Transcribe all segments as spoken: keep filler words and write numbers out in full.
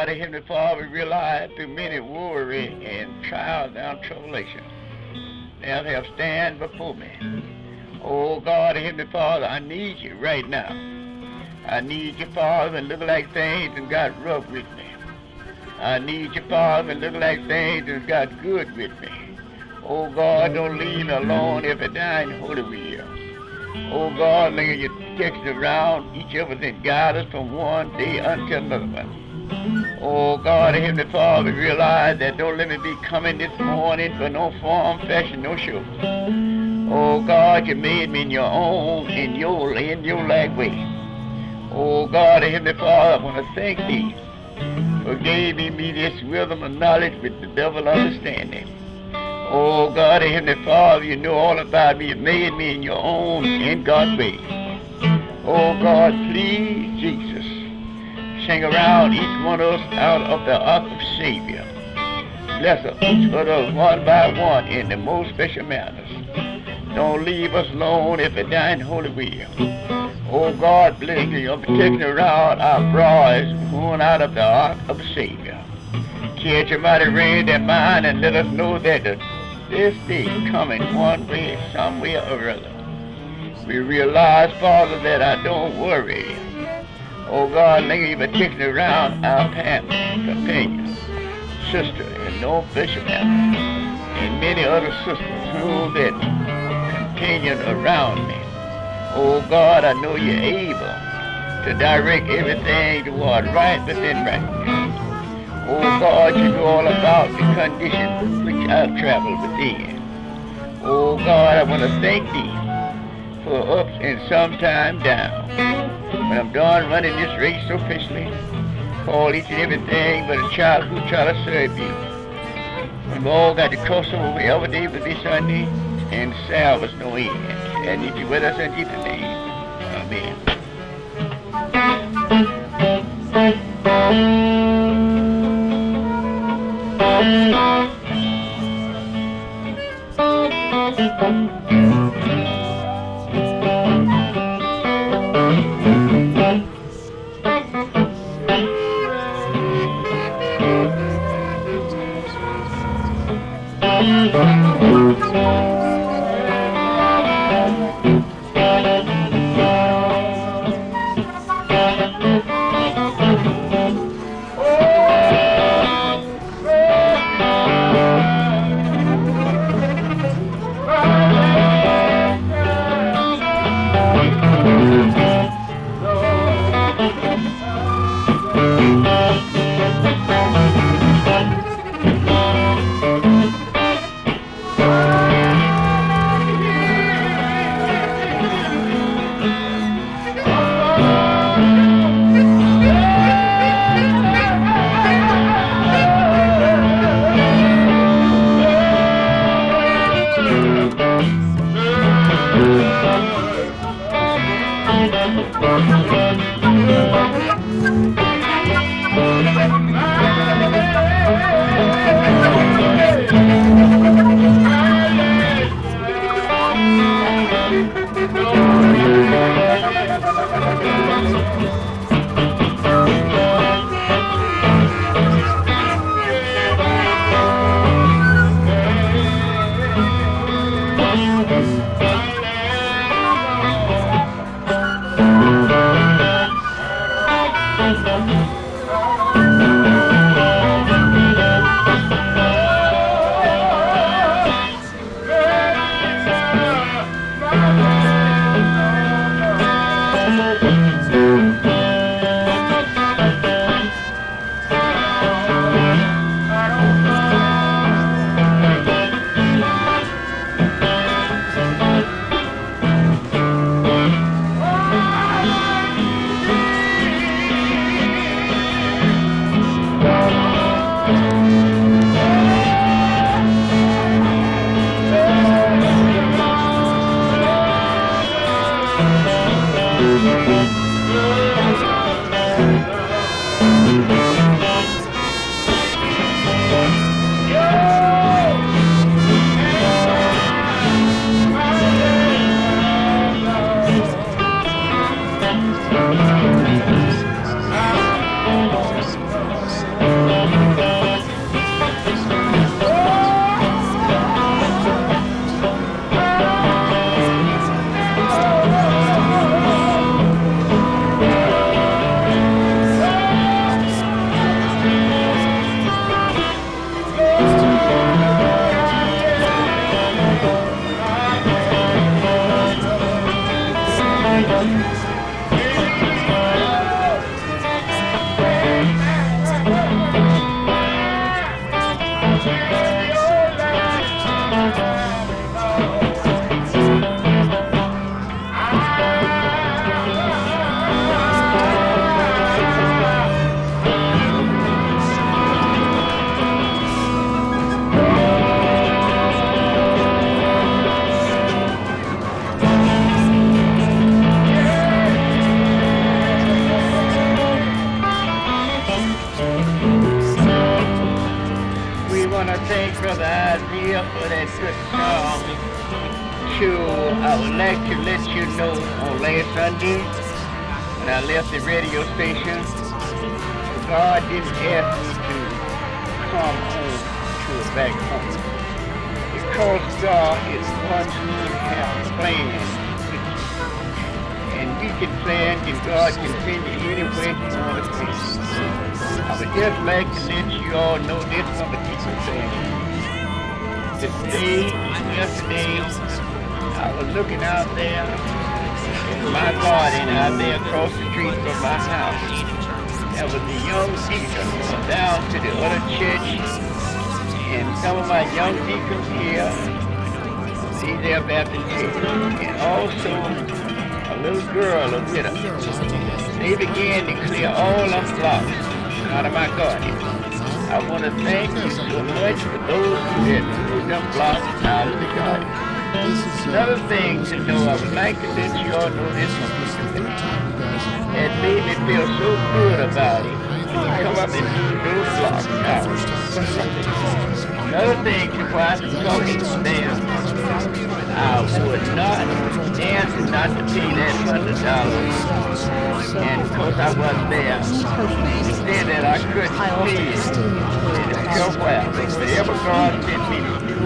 God, Heavenly Father, we realize through many worry and trials and tribulation, thou have stand before me. Oh God, Heavenly Father, I need you right now. I need you, Father, when look like things and got rough with me. I need you, Father, when look like things and got good with me. Oh God, don't leave me alone if I die in holy will. Oh God, may you protection around each of us and guide us from one day until another one. Oh God, Heavenly Father, realize that don't let me be coming this morning for no form, fashion, no show. Oh God, you made me in your own, in your, in your like way. Oh God, Heavenly Father, I want to thank thee for giving me this wisdom and knowledge with the devil understanding. Oh God, Heavenly Father, you know all about me. You made me in your own, in God's way. Oh God, please, Jesus, sing around each one of us out of the ark of Savior. Bless us, each of us one by one in the most special manners. Don't leave us alone if it die in holy will. Oh God, bless your protection around our brothers born out of the ark of Savior. Catch your mighty rain that mind and let us know that the, this day coming one way, some way or other. We realize, Father, that I don't worry. Oh God, lay your protection around our family, companions, sister, and no fisherman, and many other sisters who that companion around me. Oh God, I know you're able to direct everything toward right within righteousness. Oh God, you know all about the condition which I've traveled within. Oh God, I want to thank thee for ups and sometime down. When I'm done running this race so officially, call each and everything but a child who try to serve you. When we all got to cross over wherever day will be Sunday, and salve us no end. And if you with us in Jesus' name, amen. that good song. Sure, I would like to let you know on last Sunday when I left the radio station, God didn't ask me to come home to a back home. Because God is one who has plans with you. And we can plan and God can send you anywhere you want to be. I would just like to let you all know this from the people saying. Today, yesterday, I was looking out there in my garden out there across the street from my house. There was a young deacon down to the other church, and some of my young deacons here, see their Baptist church, and also a little girl, a widow. They began to clear all them blocks out of my garden. I want to thank you so much for those who had moved them blocks out of the garden. Another thing to know, I would like to let you all know this one. It made me feel so good about it when you come up and move those blocks out. Another thing to why I'm talking there, I would not answer not to pay that hundred dollars. And because I wasn't there, said that I couldn't pay it. And it was well. Whatever God sent me to do,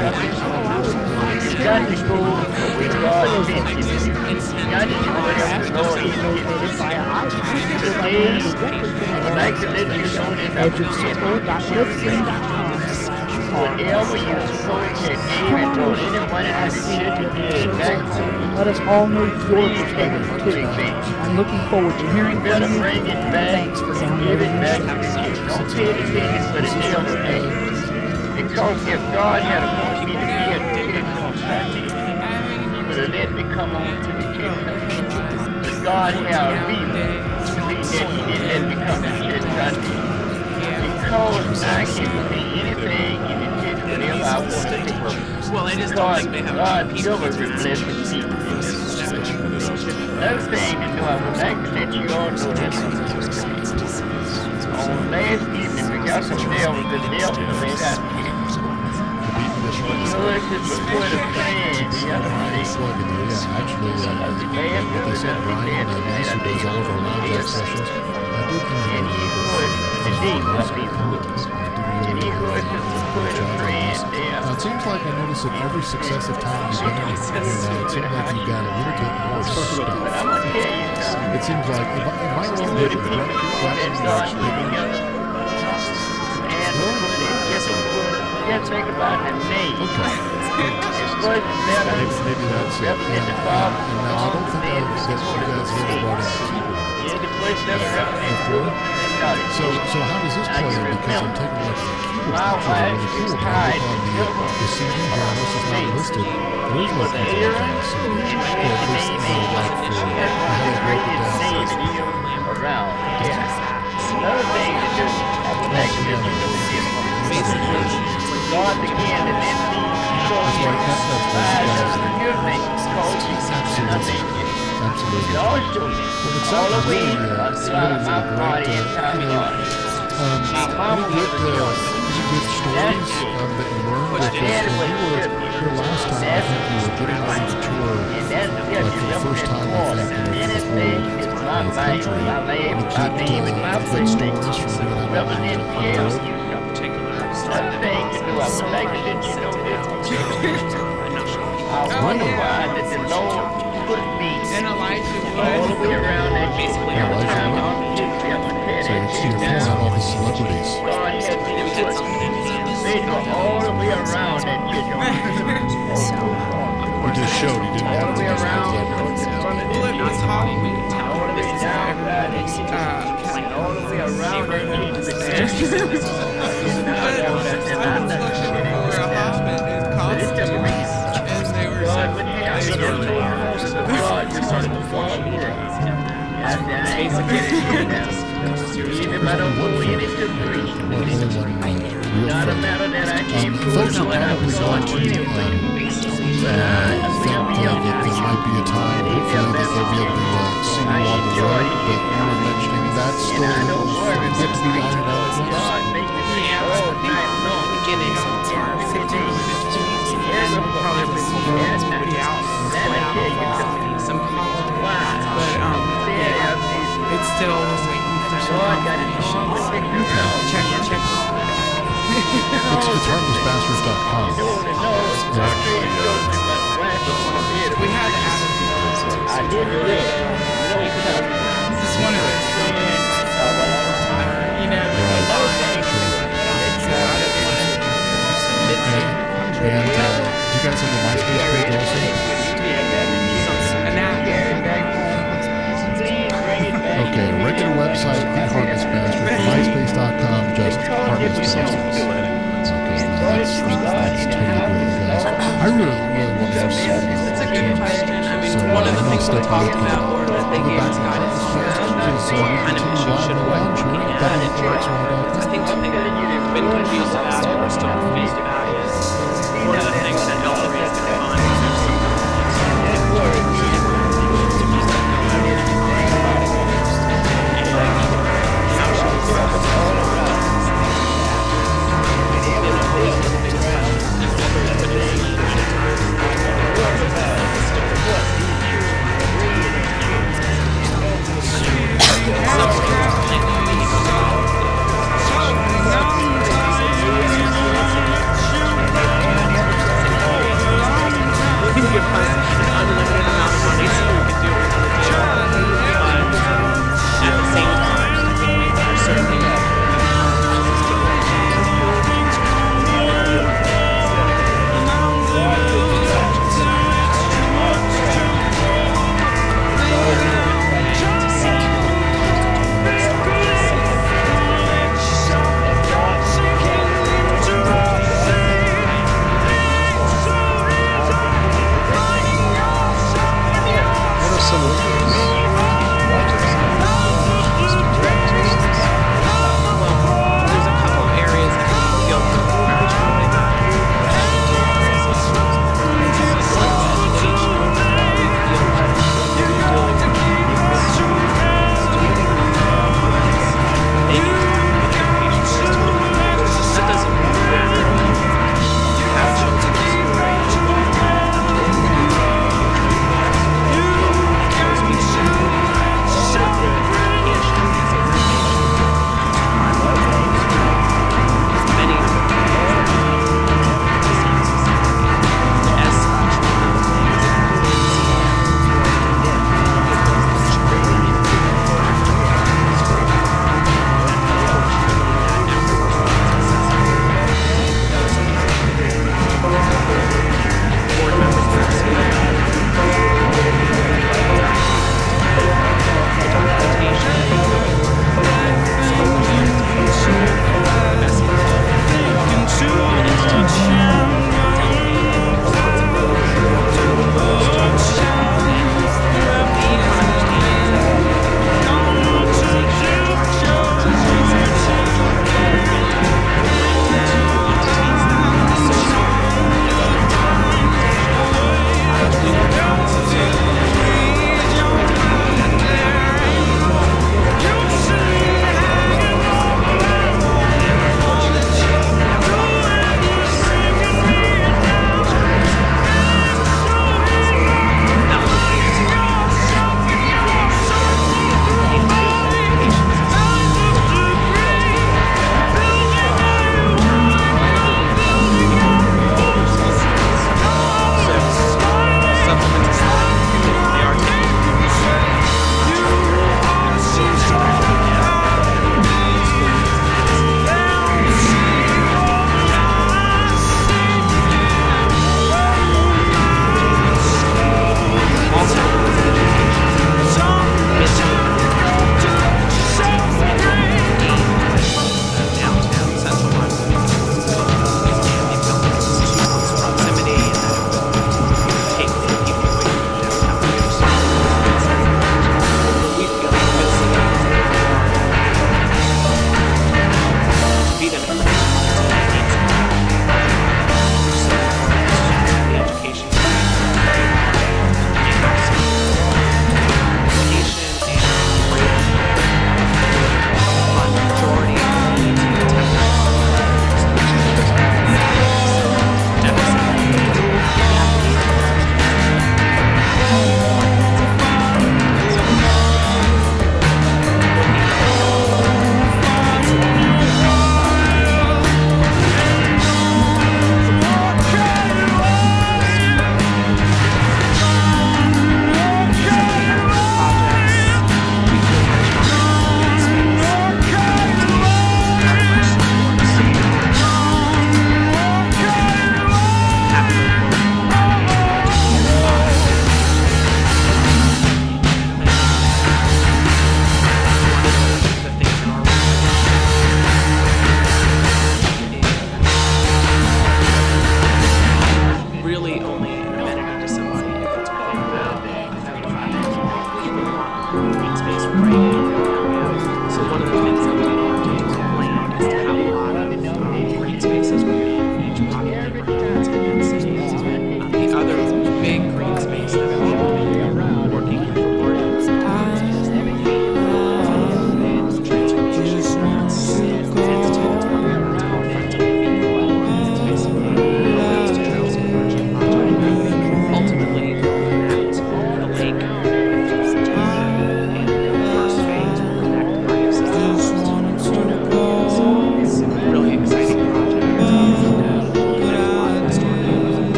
you got to go where God sent you. You got to do whatever the Lord is giving you. Today, I would like to let you know that I'm going whatever you suppose that David or anyone in the church did back home, let us all know your perspective too. I'm looking forward to hearing from you. Bring it back, give it back to the church. Don't pay the tickets for the devil name. Because if God had wanted me to be at the church on Sunday, He would have let me come on to the church. But God had a reason, the reason that He didn't let me come to church Sunday. Because I can be anything in the church whenever I want to be. Well, it is God, something they have God to never blesses people. Another thing to know, I would like to let you all know that on last evening we got some devils that devils made out here. Nurses were put a plan the other day. Yeah, actually, uh, The man what they said, Brian, uh, Master does all of our live jack sessions. I did kind and he would indeed what people and he would just put a friend there. Uh, it seems like I notice that every successive time you've been in here now, it seems like you've got a little bit more stuff. But I'm going to tell you something. It seems like, if I, if I were Put to it run that God put together. And put it, just, just think about the name. It's good better. Maybe, maybe that's it. And, and, and now I don't think that, that you guys really brought out keyboard. Yeah, the place never represented. So, so how does this play in? Because I'm taking like the keyboard My pictures wife really is cool, but tied on the, to the C D here, unless it's not listed, there is no keyboard on the C D. Or at least, you know, like for, I haven't broke it down for you. Around, yeah. Another thing to do, I would like to do is God began to let me show you five new things called you something I think you. Absolutely. It all showed me all the way until my body and time gone. Um, My mama any was good, a uh, girl. any good stories um, that you learned with this? When you were here last time, I think you were getting ready to tour, And that's the like for the first time, I think, you know, for the whole my uh, life, country. my name, Any my good, name, and my uh, good place. stories from being out on Represent the hell. road? Another thing to do, I would like to let you know this. I wonder why that the Lord put me And Elijah all the way around that shit. basically Every Elijah time what? I'm on the shit, I'm gonna tear So that it's shit your down. point, all the celebrities. God had me to put they go all the way around that shit. He just showed he didn't All have the to way use around, that. in front of Well, that not shit. calling me. All the way down that shit. And all the way around that shit. We're a husband and costume, and they were God would have me to know houses of God just on the far world. And then I ain't forgetting now. Even if I don't go in it to preach, Well, only one uh, real not a friend. matter that I Um, came to folks are what I probably was going on to anyway. um, uh, think uh, that there might be a time, hopefully, that they'll be able to uh, see you on the road, but you were mentioning that's And I still don't worry yet to be about ironed out. God make me all night long. beginning Every day. still waiting for some confirmation. Check, check. It's, it's heartless bastards dot com. We had Adam. This is one of those things. You know, And uh, do you guys have the MySpace page also? Okay, regular website, ain't Heartless Bastard. MySpace dot com, just Heartless Bastards. Okay, now that's, that's totally great, you guys. I really, really want to have some. That's a good question. I mean, So, one of the uh, things we step talked back about, or that they gave us guidance for, Just, uh, kind of issues should what looking at in church. I think one thing that you've been confused about, or we're still confused about, is one of the things that Ellery is going to find is there's some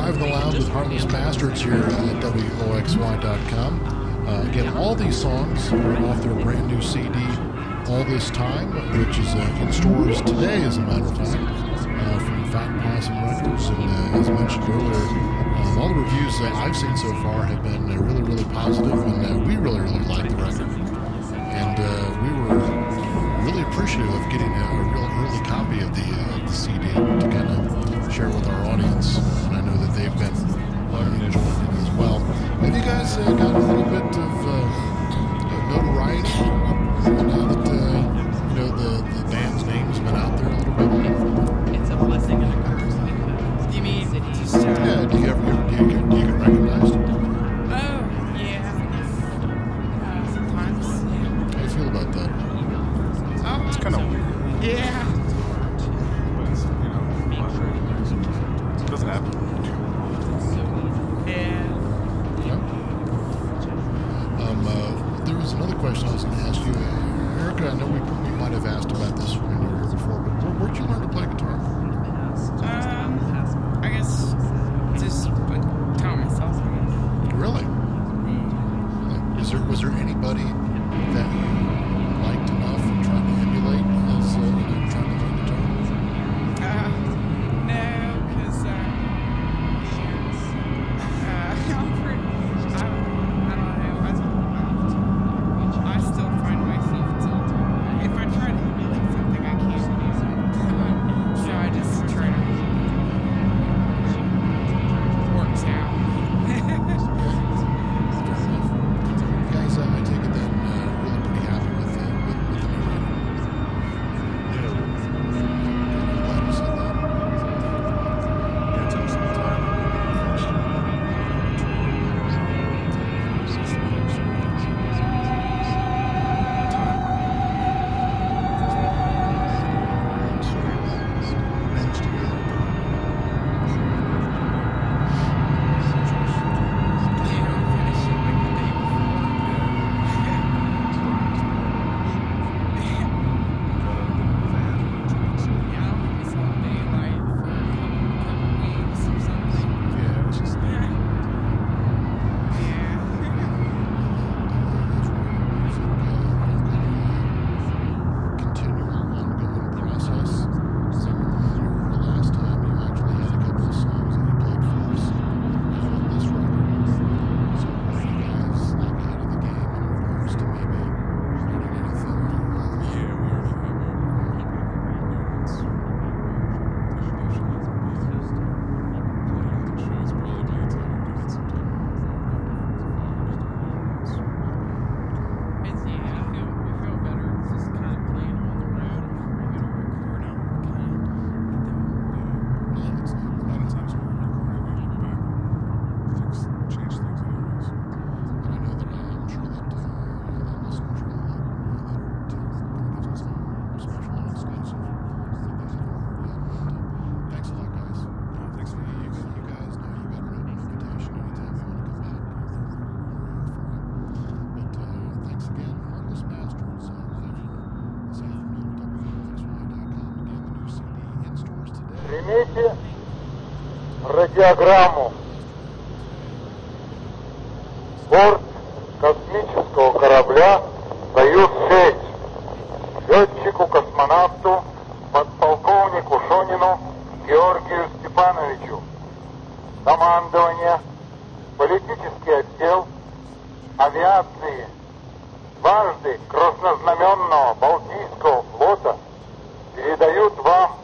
Live in the Lounge with Heartless Bastards here at W O X Y dot com. Uh, again, all these songs are off their brand new C D, All This Time, which is uh, in stores today, as a matter of fact, uh, from Fat Possum Records. And uh, as mentioned earlier, um, all the reviews uh, I've seen so far have been uh, really, really positive, and uh, we really, really like the record. And uh, we were really appreciative of getting a, a real early copy of the, uh, the C D to kind of share with our audience. And I know that they've been uh, enjoying it as well. Have you guys uh, got a little bit of uh, notoriety now that uh, you know the, the band's name's been out there a little bit? It's a blessing and a curse. Because You mean just, uh, Yeah. Do you ever do you, get- do you get recognized? oh, yeah. Uh, sometimes, yeah. How do you feel about that? Oh, It's kind of weird. yeah. But it's, you know, it doesn't happen. Yeah. Yeah. Um, uh, there was another question I was going to ask you, uh, Erica. I know we, we might have asked about this when you were here before, but where, where'd you learn to play guitar? Um, I guess just like tell myself. I guess. Really? Really? Is there was there anybody that you liked enough and tried to emulate as uh, you know, trying to learn guitar? Uh, no, because, uh, yeah, uh, I'm pretty, I, I don't know, I, I still find myself to, if I try to emulate something, I can't do it. So I just try to, works out. Fair enough. Guys, uh, I take it then uh, really pretty happy with, uh, with, with the new record. Yeah. I'm glad you said that. Yeah, it took some time. Yeah, I finished it like the day before. Yeah, I don't think we saw daylight for a couple, couple weeks or something. Yeah, it's just Yeah. Continual, ongoing process. So I remember the last time you actually had a couple of songs that you played for us on this record. So are you guys like ahead of the game in regards to maybe writing anything? Yeah, we already have a couple of notes. Playing the shows probably by the time we do it sometime. It's, yeah, I feel, I feel better just kind of playing them on the road before you go to record them, kind of get them. No, it's not. A lot of times when we're recording, we look back, fix, change things anyways. And I know that uh, I'm sure that uh, you know, the listeners really like uh, that are too. That gives us some special and exclusive that they haven't heard yet. But uh, thanks a lot, guys. No, thanks for You, having you, us. guys, you guys know you got an open invitation anytime you want to come back. We're, we're here for you. But uh, thanks again, Heartless Bastards, uh, live here this afternoon at W O X Y dot com. Again, the new C D in stores today. Примите радиограмму. Борт космического корабля «Союз-шесть». Летчику-космонавту, подполковнику Шонину Георгию Степановичу. Командование, политический отдел, авиации, дважды краснознаменного Балтийского флота передают вам